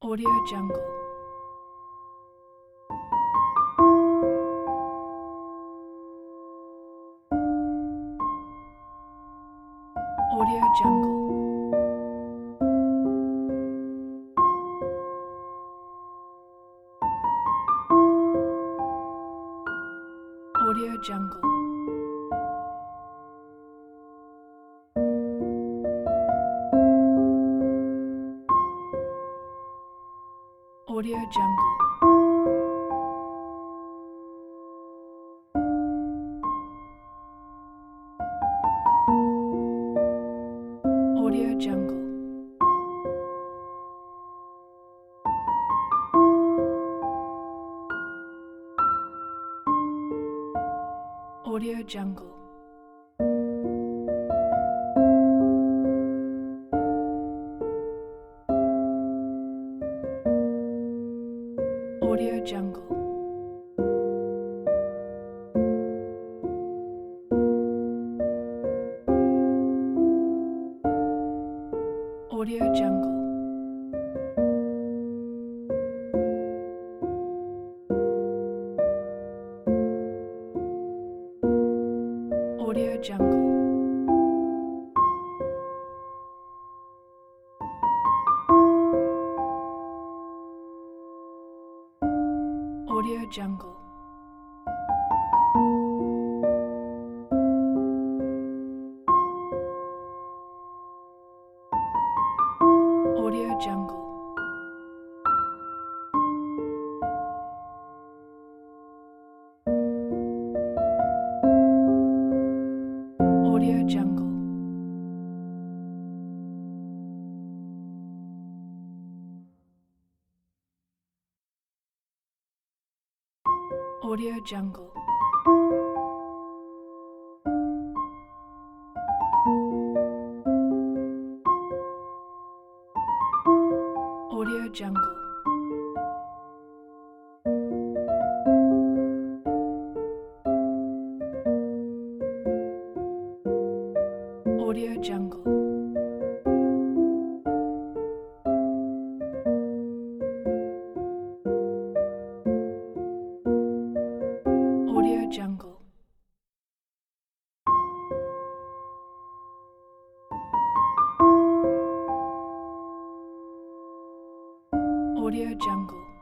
Audio Jungle. Audio Jungle. Audio Jungle. Audio Jungle. Audio Jungle. Audio Jungle. Audio Jungle. Audio Jungle. Audio Jungle. Audio Jungle. Audio Jungle. Audio Jungle. Audio Jungle. Audio Jungle. Audio Jungle. Audio Jungle. Audio Jungle.